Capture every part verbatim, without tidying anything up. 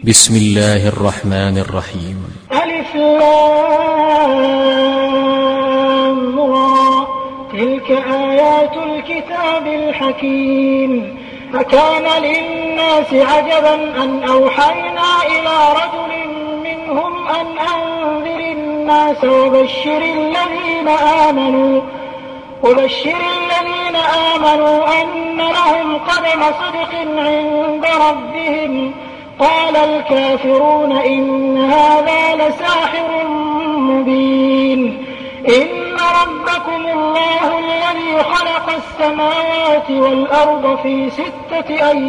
بسم الله الرحمن الرحيم. ألف لام را تلك آيات الكتاب الحكيم. أكان للناس عجبا أن أوحينا إلى رجل منهم أن أنذر الناس وبشر الذين آمنوا وبشر الذين آمنوا أن لهم قدم صدق عند ربهم. قال الكافرون إن هذا لساحر مبين. إن ربكم الله الذي خلق السماوات والأرض في ستة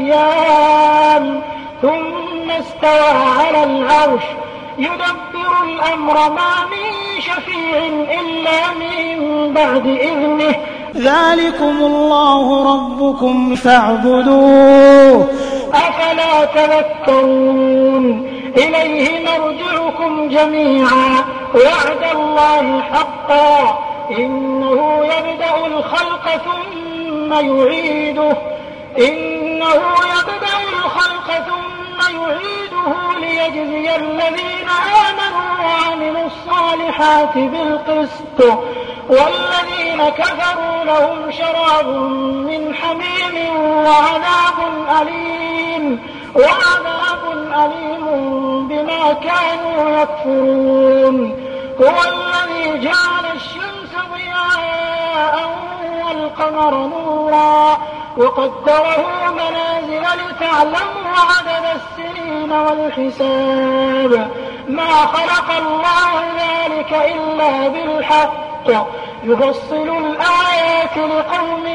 أيام ثم استوى على العرش يدبر الأمر ما من شفيع إلا من بعد إذنه. ذلكم الله ربكم فاعبدوه أفلا تذكرون. إليه مرجعكم جميعا وعد الله حقا إنه يبدأ الخلق ثم يعيده إنه يبدأ الخلق ثم يعيده ليجزي الذين آمنوا وعملوا الصالحات بالقسط والذين كفروا لهم شراب من حميم وعذاب أليم وعذاب أليم بما كانوا يكفرون. هو الذي جعل الشمس ضياء والقمر نورا وقدره منازل لتعلموا عدد السنين والحساب. ما خلق الله ذلك إلا بالحق يفصل الآيات لقوم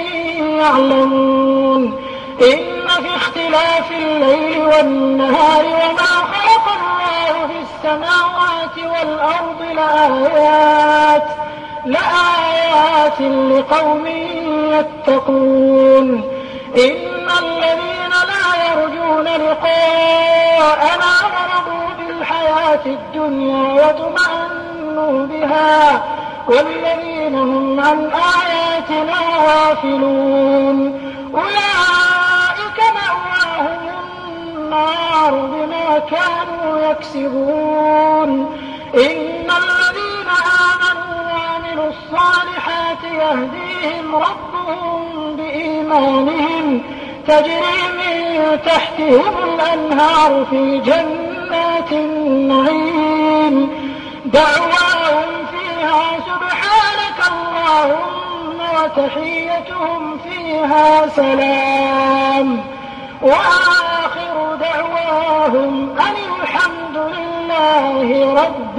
يعلمون. إن في اختلاف الليل والنهار وما خلق الله في السماوات والأرض لآيات لآيات لقوم يتقون. إن الذين لا يرجون لقاءنا ورضوا بالحياة الدنيا وطمأنوا بها والذين هم عن آياتنا غافلون أولئك مأواهم النار بما كانوا يكسبون. إن الذين آمنوا وعملوا الصالحات يهديهم ربهم بإيمانهم تجري من تحتهم الأنهار في جنات النعيم دعواهم فيها سبحانك اللهم وتحيتهم فيها سلام وآخر دعواهم أن الحمد لله رب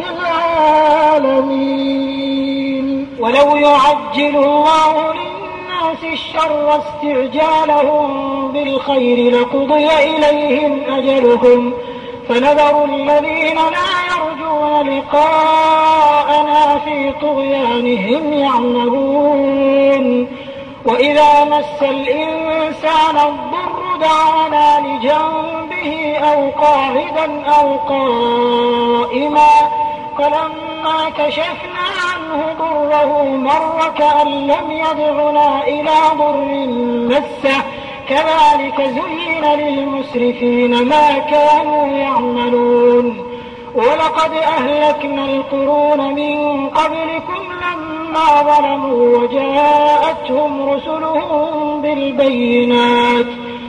العالمين. ولو يعجل الله للناس الشر استعجالهم بالخير لقضي إليهم أجلهم فنذر الذين لا يرجون لقاءنا في طغيانهم يعمهون. وإذا مس الإنسان الضر دعانا لجنبه أو قاعدا أو قائما فلما كشفنا عنه ضره مر كأن لم يدعنا إلى ضر مسه كذلك زين للمسرفين ما كانوا يعملون. ولقد أهلكنا القرون من قبلكم لما ظلموا وجاءتهم رسلهم بالبينات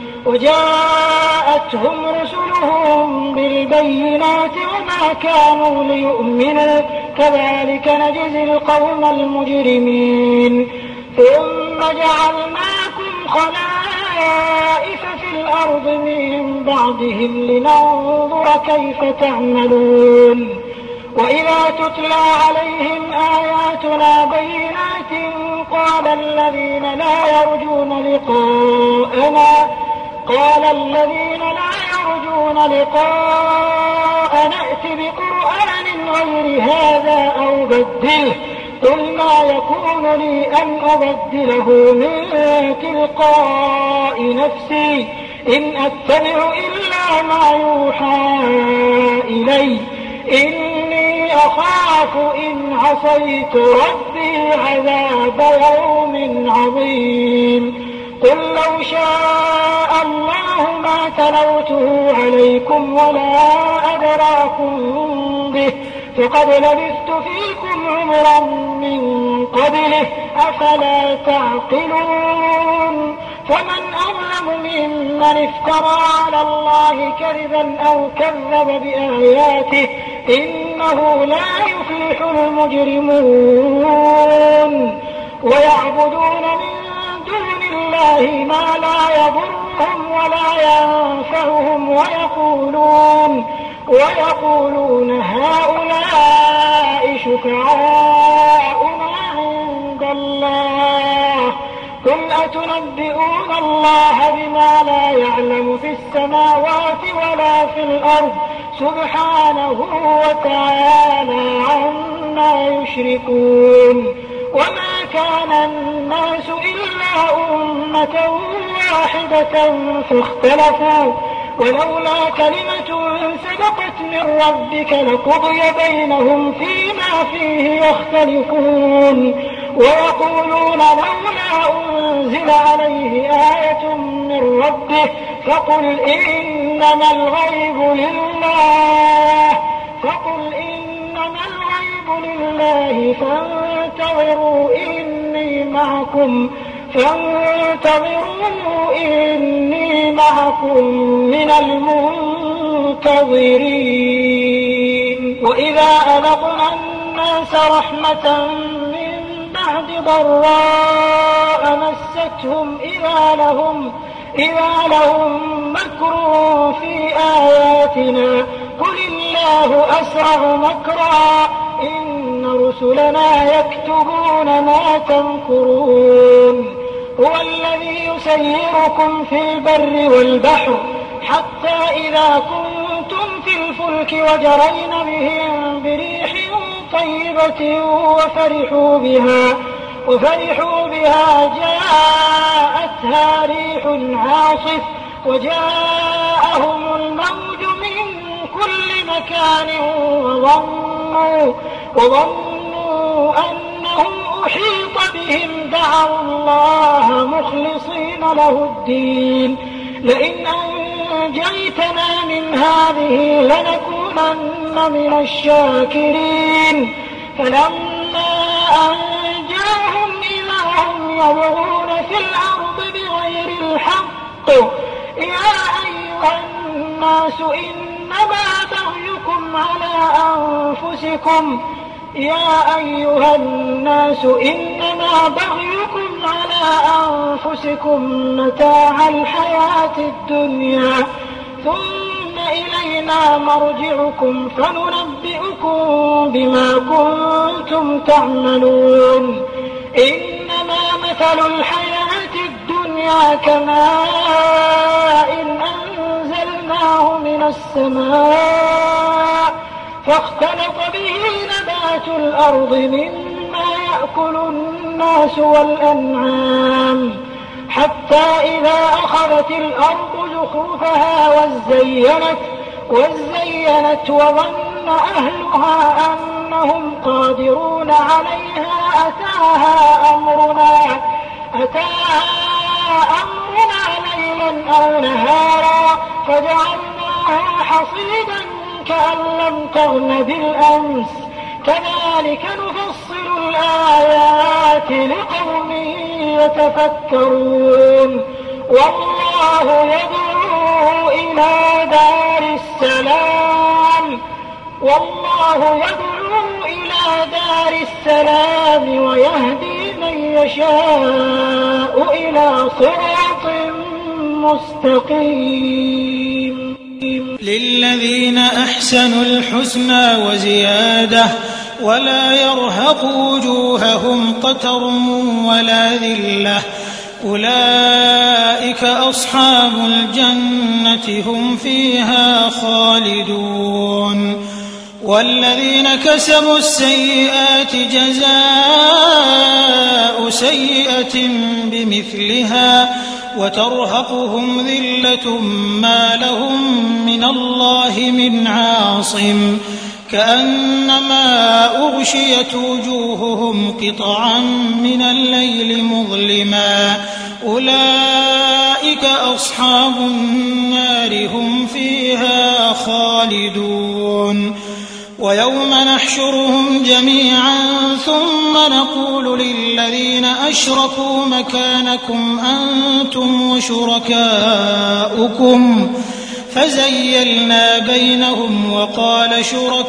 وجاءتهم رسلهم بالبينات وما كانوا ليؤمنوا كذلك نجزي القوم المجرمين. ثم جعلناكم خلائف في الأرض من بعدهم لننظر كيف تعملون. وإذا تتلى عليهم آياتنا بينات قال الذين لا يرجون لقاءنا قال الذين لا يرجون لقاءنا ائت بقرآن غير هذا أو بدله قل ما يكون لي أن أبدله من تلقاء نفسي إن أتبع إلا ما يوحى إلي إني أخاف إن عصيت ربي عذاب يوم عظيم. قل لو شاء الله ما تلوته عليكم ولا أدراكم به فقد لبثت فيكم عمرا من قبله أفلا تعقلون فمن أظلم ممن افترى على الله كذبا أو كذب بآياته إنه لا يفلح المجرمون ويعبدون من دون الله ما لا يضرهم ولا ينفعهم ويقولون ويقولون هؤلاء شفعاؤنا عند الله قل أتنبئون الله بما لا يعلم في السماوات ولا في الأرض سبحانه وتعالى عما يشركون وما كان الناس إلا أمة واحدة فاختلفوا ولولا كلمة سبقت من ربك لقضي بينهم فيما فيه يختلفون ويقولون لولا أنزل عليه آية من ربه فقل إنما الغيب لله فقل إنما الغيب لله فانتظروا إني معكم فانتظروا إني معكم من المنتظرين وإذا أذقنا الناس رحمة من بعد ضراء مستهم إذا لهم إذا لهم مكر في آياتنا قل الله أسرع مكرا إن رسلنا يكتبون ما تمكرون هو الذي يسيركم في البر والبحر حتى إذا كنتم في الفلك وجرين بهم بريح طيبة وفرحوا بها وفرحوا بها جاءتها ريح عاصف وجاءهم الموج من كل مكان وظنوا, وظنوا أنهم أحيط بهم دعوا الله مخلصين له الدين لئن أنجيتنا من هذه لنكونن من الشاكرين فلما أنجاهم إذا هم يبغون في الأرض بغير الحق يا أيها الناس إنما بغيكم على أنفسكم يا أيها الناس إنما بغيكم على أنفسكم متاع الحياة الدنيا ثم إلينا مرجعكم فننبئكم بما كنتم تعملون إنما مثل الحياة الدنيا كماء أنزلناه من السماء فاختلط به نبات الأرض مما يأكل الناس والأنعام حتى إذا أخذت الأرض زخرفها وزينت, وزينت وظن أهلها أنهم قادرون عليها أتاها أمرنا, أتاها أمرنا ليلا أو نهارا فجعلناها حصيدا كأن لم تغن بالأمس كذلك نفصل الآيات لقوم يتفكرون والله يدعو إلى دار السلام والله يدعو إلى دار السلام ويهدي من يشاء إلى صراط مستقيم للذين أحسنوا الحسنى وزيادة ولا يرهق وجوههم قتر ولا ذلة أولئك أصحاب الجنة هم فيها خالدون والذين كسبوا السيئات جزاء سيئة بمثلها وترهقهم ذلة ما لهم من الله من عاصم كأنما أغشيت وجوههم قطعا من الليل مظلما أولئك أولئك أصحاب النار هم فيها خالدون ويوم نحشرهم جميعا ثم نقول للذين أشركوا مكانكم أنتم وشركاؤكم فزيلنا بينهم وقال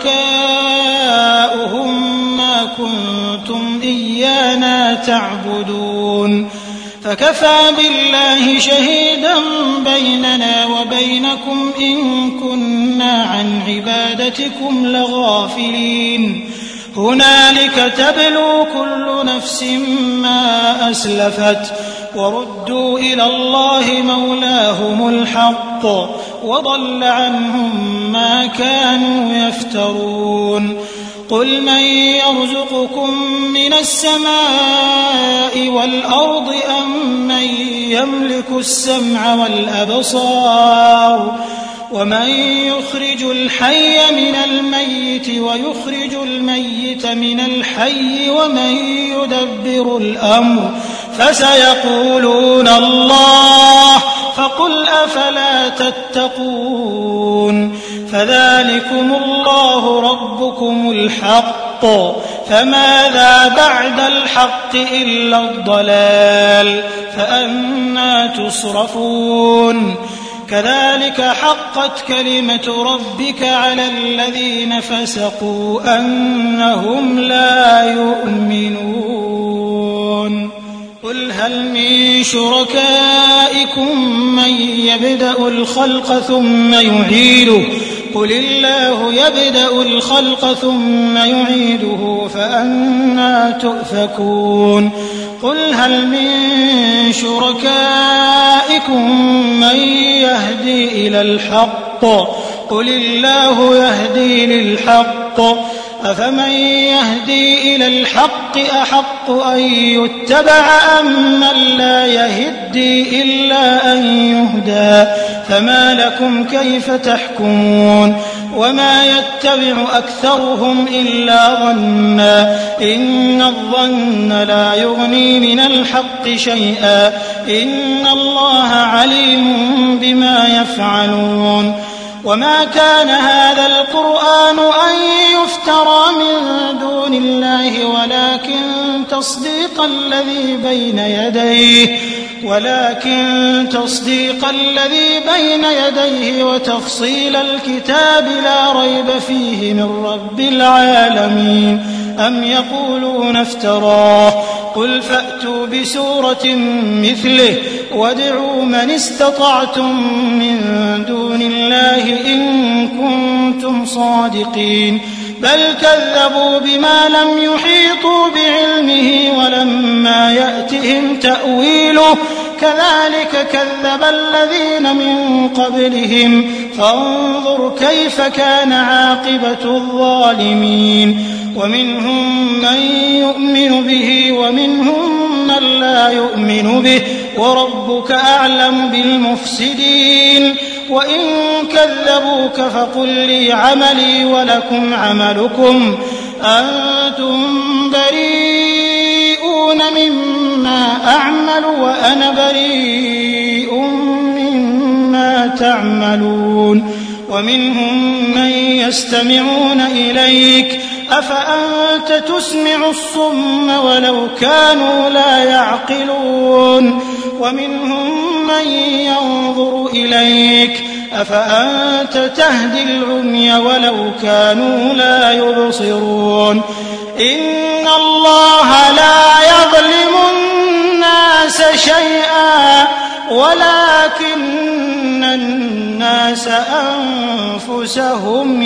شركاؤهم ما كنتم إيانا تعبدون فكفى بالله شهيدا بيننا وبينكم إن كنا عن عبادتكم لغافلين هنالك تبلو كل نفس ما أسلفت وردوا إلى الله مولاهم الحق وضل عنهم ما كانوا يفترون قل من يرزقكم من السماء والأرض أم من يملك السمع والأبصار ومن يخرج الحي من الميت ويخرج الميت من الحي ومن يدبر الأمر فسيقولون الله فقل أفلا تتقون فذلكم الله ربكم الحق فماذا بعد الحق إلا الضلال فأنى تصرفون كذلك حقت كلمة ربك على الذين فسقوا أنهم لا يؤمنون قل هل من شركائكم من يبدأ الخلق ثم يعيده قل الله يبدأ الخلق ثم يعيده فأنى تؤفكون قل هل من شركائكم من يهدي إلى الحق قل الله يهدي للحق أفمن يهدي إلى الحق أحق أن يتبع أم من لا يهدي إلا أن يهدى فما لكم كيف تحكمون وما يتبع أكثرهم إلا ظنا إن الظن لا يغني من الحق شيئا إن الله عليم بما يفعلون وما كان هذا القرآن أن يفترى من دون الله ولكن تصديق الذي بين يديه ولكن تصديق الذي بين يديه وتفصيل الكتاب لا ريب فيه من رب العالمين أم يقولون افتراه قل فأتوا بسورة مثله وادعوا من استطعتم من دون الله إن كنتم صادقين بل كذبوا بما لم يحيطوا بعلمه ولما يأتهم تأويله كذلك كذب الذين من قبلهم فانظر كيف كان عاقبة الظالمين ومنهم من يؤمن به ومنهم من لا يؤمن به وربك أعلم بالمفسدين وإن كذبوك فقل لي عملي ولكم عملكم أنتم بريئون مما أعمل وأنا بريء مما تعملون ومنهم من يستمعون إليك أفأنت تسمع الصم ولو كانوا لا يعقلون ومنهم من ينظر إليك أفأنت تهدي العمي ولو كانوا لا يبصرون إن الله لا يظلم الناس شيئا ولكن الناس أنفسهم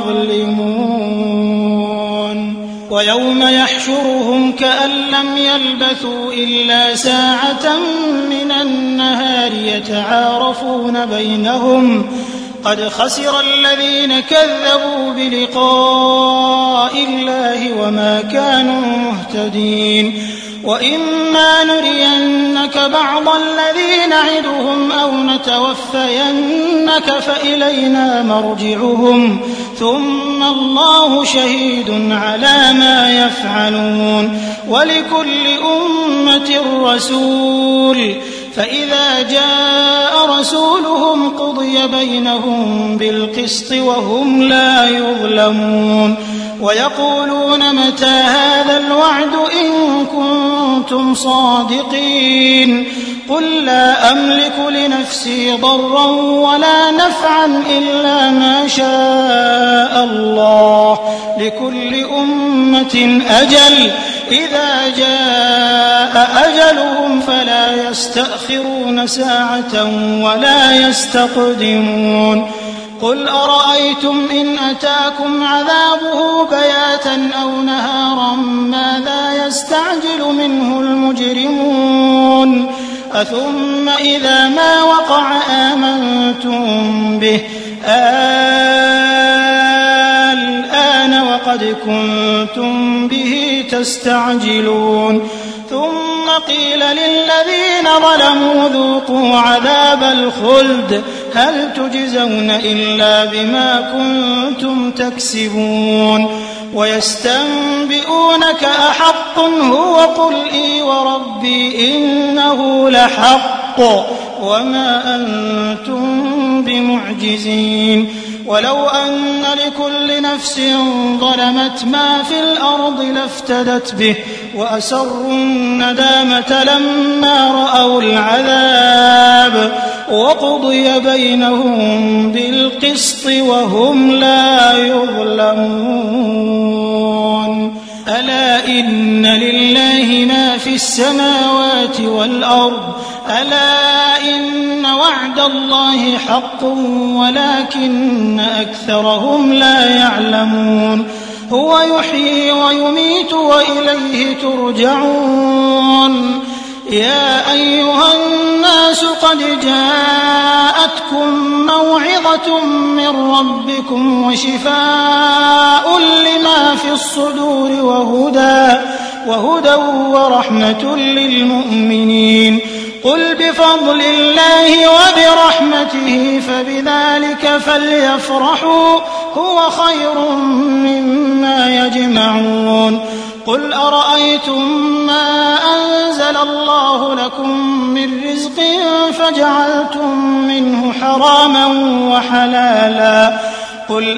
يظلمون ويوم يحشرهم كأن لم يلبثوا إلا ساعة من النهار يتعارفون بينهم قد خسر الذين كذبوا بلقاء الله وما كانوا مهتدين وإما نرينك بعض الذي نعدهم أو نتوفينك فإلينا مرجعهم ثم الله شهيد على ما يفعلون ولكل أمة رسول فإذا جاء رسولهم قضي بينهم بالقسط وهم لا يظلمون ويقولون متى هذا الوعد إن كنتم صادقين قل لا أملك لنفسي ضرا ولا نفعا إلا ما شاء الله لكل أمة أجل إذا جاء أجلهم فلا يستأخرون ساعة ولا يستقدمون قل أرأيتم إن أتاكم عذابه بياتا أو نهارا ماذا يستعجل منه المجرمون أثم إذا ما وقع آمنتم به الآن وقد كنتم به تستعجلون ثم قيل للذين ظلموا ذوقوا عذاب الخلد هل تجزون إلا بما كنتم تكسبون ويستنبئونك أحق هو قل إي وربي إنه لحق وما أنتم بمعجزين ولو أن لكل نفس ظلمت ما في الأرض لافتدت به وأسروا الندامة لما رأوا العذاب وقضي بينهم بالقسط وهم لا يظلمون ألا إن لله ما في السماوات والأرض ألا إن وعد الله حق ولكن أكثرهم لا يعلمون هو يحيي ويميت وإليه ترجعون يا أيها الناس قد جاءتكم موعظة من ربكم وشفاء لما في الصدور وهدى وهدى ورحمة للمؤمنين قل بفضل الله وبرحمته فبذلك فليفرحوا هو خير مما يجمعون قل أرأيتم ما أنزل الله لكم من رزق فجعلتم منه حراما وحلالا قل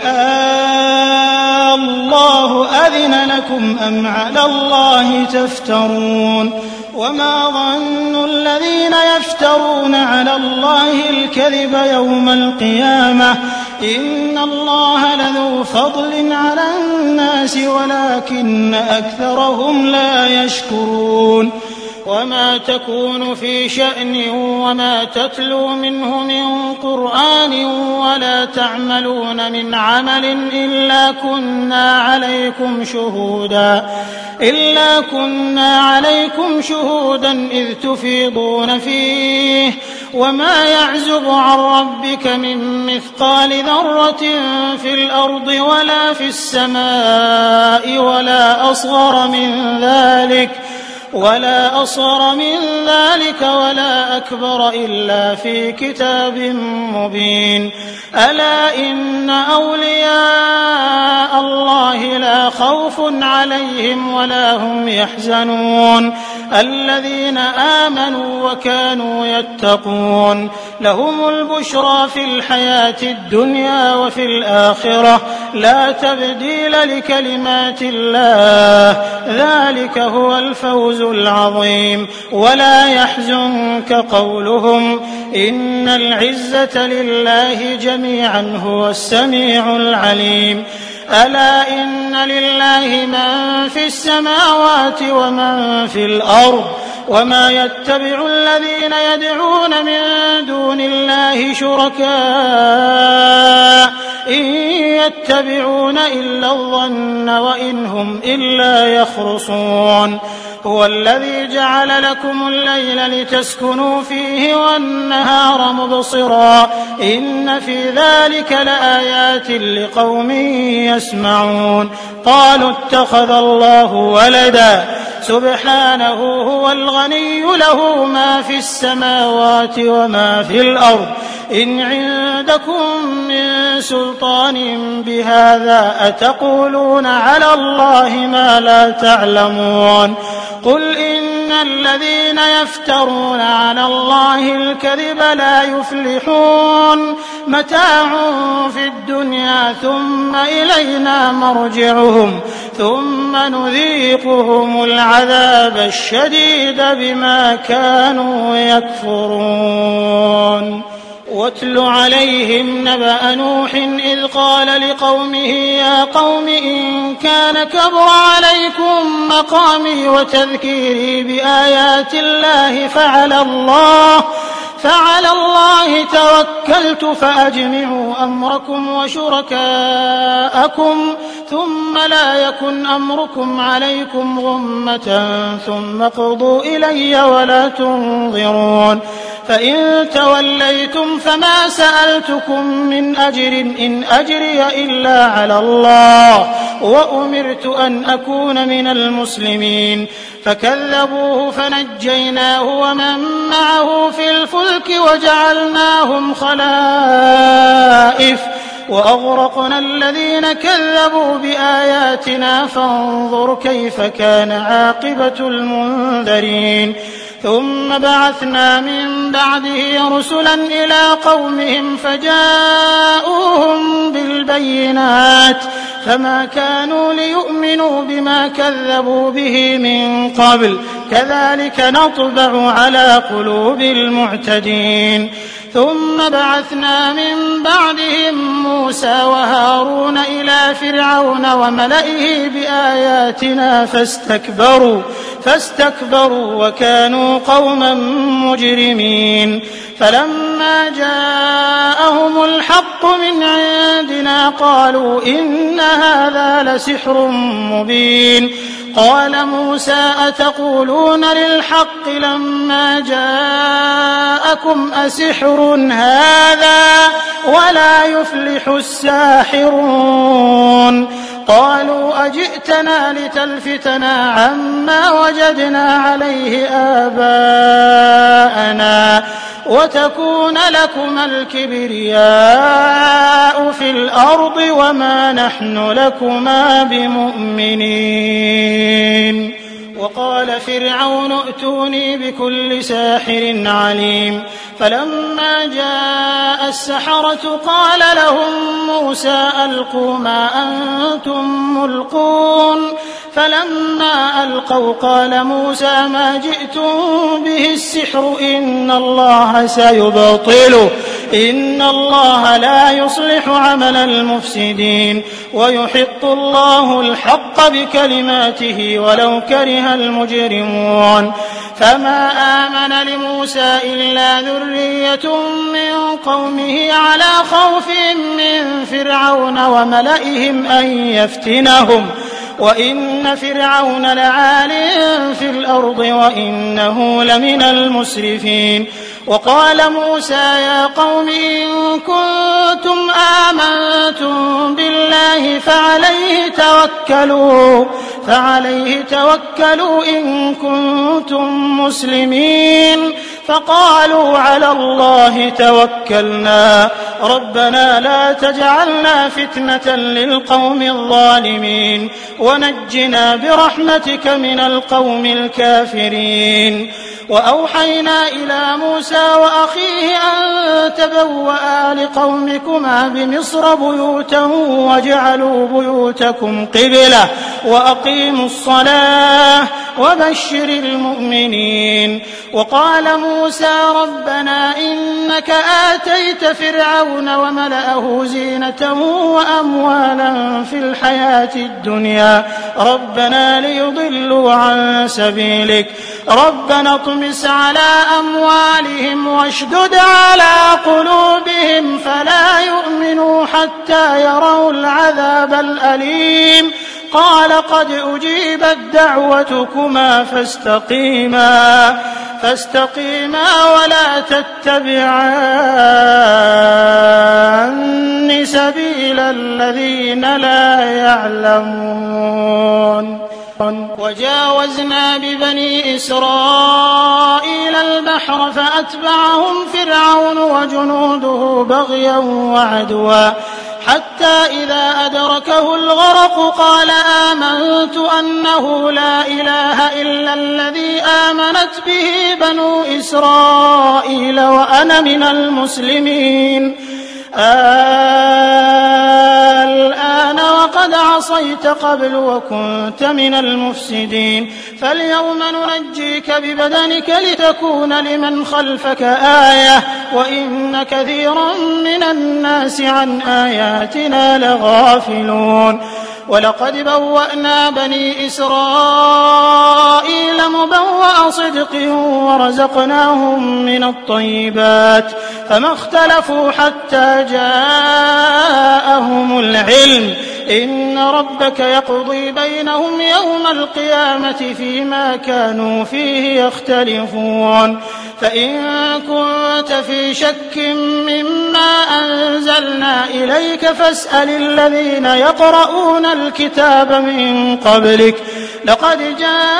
آه الله أذن لكم أم على الله تفترون وما ظن الذين يفترون على الله الكذب يوم القيامة إن الله لذو فضل على الناس ولكن أكثرهم لا يشكرون وما تكون في شأن وما تتلو منه من قرآن ولا تعملون من عمل إلا كنا عليكم شهودا إلا كنا عليكم شهودا إذ تفيضون فيه وما يعزب عن ربك من مثقال ذرة في الأرض ولا في السماء ولا أصغر من ذلك ولا أصغر من ذلك ولا أكبر إلا في كتاب مبين ألا إن أولياء الله لا خوف عليهم ولا هم يحزنون الذين آمنوا وكانوا يتقون لهم البشرى في الحياة الدنيا وفي الآخرة لا تبديل لكلمات الله ذلك هو الفوز العظيم ولا يحزنك قولهم إن العزة لله جميعا هو السميع العليم ألا إن لله من في السماوات ومن في الأرض وما يتبع الذين يدعون من دون الله شركاء إن يتبعون إلا الظن وإن هم إلا يخرصون هو الذي جعل لكم الليل لتسكنوا فيه والنهار مبصرا إن في ذلك لآيات لقوم يسمعون قالوا اتخذ الله ولدا سبحانه هو الغني له ما في السماوات وما في الأرض إن عندكم من سلطان بهذا أتقولون على الله ما لا تعلمون قل إن الذين يفترون على الله الكذب لا يفلحون متاع في الدنيا ثم إلينا مرجعهم ثم نذيقهم العذاب الشديد بما كانوا يكفرون واتل عليهم نبأ نوح إذ قال لقومه يا قوم إن كان كبر عليكم مقامي وتذكيري بآيات الله فعلى الله فعلى الله توكلت فأجمعوا أمركم وشركاءكم ثم لا يكن أمركم عليكم غمة ثم اقضوا إلي ولا تنظرون فإن توليتم فما سألتكم من أجر إن أجري إلا على الله وأمرت أن أكون من المسلمين فكذبوه فنجيناه ومن معه في الفلك وجعلناهم خلائف وأغرقنا الذين كذبوا بآياتنا فانظر كيف كان عاقبة المنذرين ثم بعثنا من بعده رسلا إلى قومهم فجاءوهم بالبينات فما كانوا ليؤمنوا بما كذبوا به من قبل كذلك نطبع على قلوب المعتدين ثم بعثنا من بعدهم موسى وهارون إلى فرعون وملئه بآياتنا فاستكبروا فاستكبروا وكانوا قوما مجرمين فلما جاءهم الحق من عندنا قالوا إن هذا لسحر مبين قال موسى أتقولون للحق لما جاءكم أسحر هذا ولا يفلح الساحرون قالوا أجئتنا لتلفتنا عما وجدنا عليه آباءنا وتكون لكما الكبرياء في الأرض وما نحن لكما بمؤمنين وقال فرعون ائتوني بكل ساحر عليم فلما جاء السحرة قال لهم موسى ألقوا ما أنتم ملقون فلما ألقوا قال موسى ما جئتم به السحر إن الله سيبطله إن الله لا يصلح عمل المفسدين ويحق الله الحق بكلماته ولو كره المجرمون فما آمن لموسى إلا ذرية من قومه على خوف من فرعون وملئهم أن يفتنهم وإن فرعون لعال في الأرض وإنه لمن المسرفين وقال موسى يا قوم إن كنتم آمنتم بالله فعليه توكلوا فعليه توكلوا إن كنتم مسلمين فقالوا على الله توكلنا ربنا لا تجعلنا فتنة للقوم الظالمين ونجنا برحمتك من القوم الكافرين وأوحينا إلى موسى وأخيه أن تبوأ لقومكما بمصر بيوتا واجعلوا بيوتكم قبلة وأقيموا الصلاة وبشر المؤمنين وقال موسى ربنا إنك آتيت فرعون وملأه زينة وأموالا في الحياة الدنيا ربنا ليضلوا عن سبيلك ربنا اطمس على أموالهم واشدد على قلوبهم فلا يؤمنوا حتى يروا العذاب الأليم قال قد أجيبت دعوتكما فاستقيما فاستقيما ولا تتبعان سبيل الذين لا يعلمون وجاوزنا ببني إسرائيل البحر فأتبعهم فرعون وجنوده بغيا وعدوا حتى إذا أدركه الغرق قال آمنت أنه لا إله إلا الذي آمنت به بنو إسرائيل وأنا من المسلمين. الآن وقد عصيت قبل وكنت من المفسدين فاليوم ننجيك ببدنك لتكون لمن خلفك آية وإن كثيرا من الناس عن آياتنا لغافلون. ولقد بوأنا بني إسرائيل مبوأ صدق ورزقناهم من الطيبات فما اختلفوا حتى جاءهم العلم إن ربك يقضي بينهم يوم القيامة فيما كانوا فيه يختلفون. فإن كنت في شك مما أنزلنا إليك فاسأل الذين يقرؤون الكتاب من قبلك لقد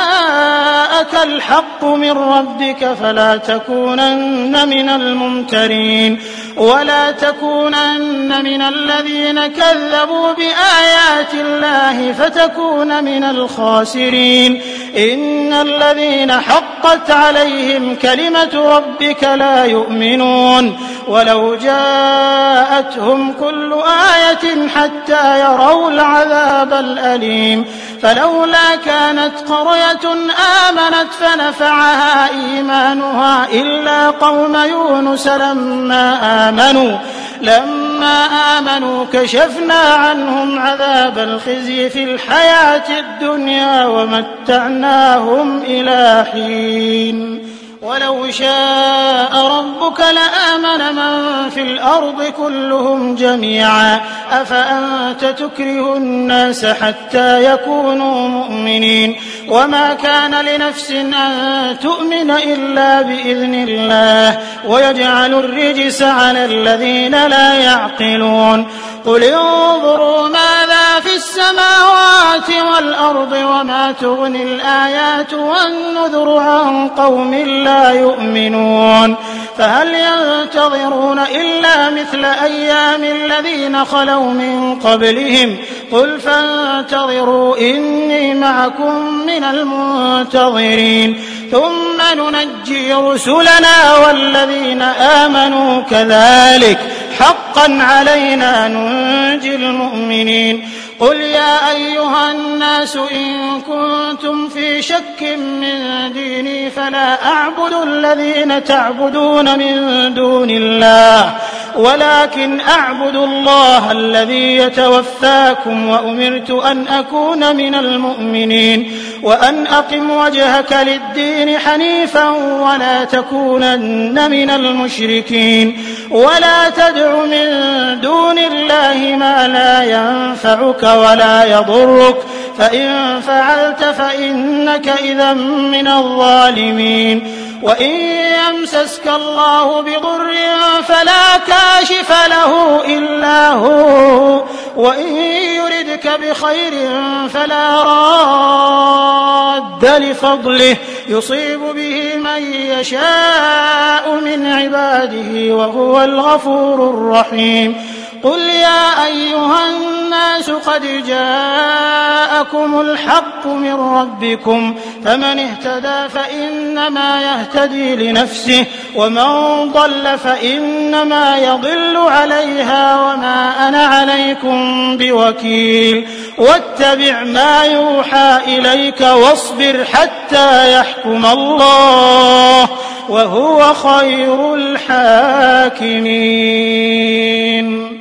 جاءك الحق من ربك فلا تكونن من الممترين ولا تكونن من الذين كذبوا بآيات الله فتكون من الخاسرين. إن الذين حقت عليهم كلمة ربك لا يؤمنون ولو جاءتهم كل آية حتى يروا العذاب الأليم. فلولا كانت قرية آمنت فنفعها إيمانها إلا قوم يونس لما آمنوا لما آمنوا كشفنا عنهم عذاب الخزي في الحياة الدنيا ومتعناهم إلى حين. ولو شاء ربك لآمن من في الأرض كلهم جميعا أفأنت تكره الناس حتى يكونوا مؤمنين وما كان لنفس أن تؤمن إلا بإذن الله ويجعل الرجس على الذين لا يعقلون. قل انظروا ماذا في السماوات والأرض وما تغني الآيات والنذر عن قوم لا يؤمنون. فهل ينتظرون إلا مثل أيام الذين خلوا من قبلهم قل فانتظروا إني معكم من المنتظرين ثم ننجي رسلنا والذين آمنوا كذلك حقا علينا ننجي المؤمنين. قل يا أيها الناس إن كنتم في شك من ديني فلا أعبد الذين تعبدون من دون الله ولكن أعبد الله الذي يتوفاكم وأمرت أن أكون من المؤمنين وأن أقم وجهك للدين حنيفا ولا تكونن من المشركين ولا تدع من دون الله ما لا ينفعك ولا يضرك فإن فعلت فإنك إذا من الظالمين. وإن يمسسك الله بضر فلا كاشف له إلا هو وإن يردك بخير فلا راد لفضله يصيب به من يشاء من عباده وهو الغفور الرحيم. قل يا أيها الناس قد جاءكم الحق من ربكم فمن اهتدى فإنما يهتدي لنفسه ومن ضل فإنما يضل عليها وما أنا عليكم بوكيل. واتبع ما يوحى إليك واصبر حتى يحكم الله وهو خير الحاكمين.